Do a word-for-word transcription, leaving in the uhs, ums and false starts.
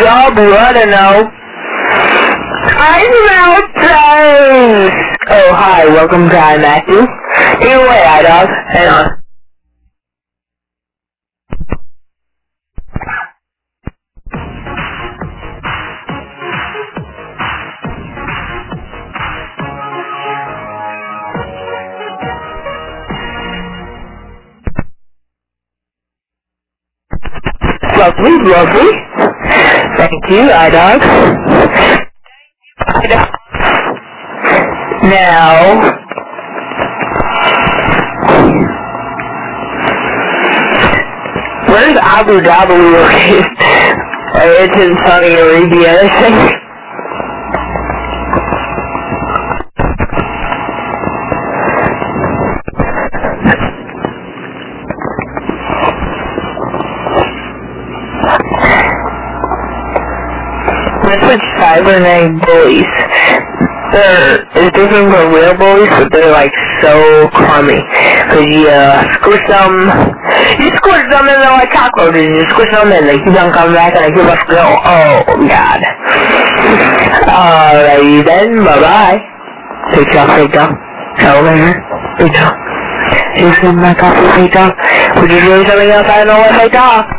job, I don't know. I smell toast! Oh, hi, welcome to iMatthew. Take it away, iDog. Hang on. Lovely, lovely. Thank you, iDog. iDog. Now, where's Abu Dhabi located? It's in Saudi Arabia, I think. Let's switch cybernetic bullies. They're it's different from real bullies, but they're like so crummy. Cause you uh, squish them, you squish them and they're like cockroaches. You squish them and they keep on coming back and they keep on go. Oh god. Alrighty then, bye bye. Take off, take off. Tell later. Take off. Here's my coffee, take off. Would you do something else? I don't know what take off.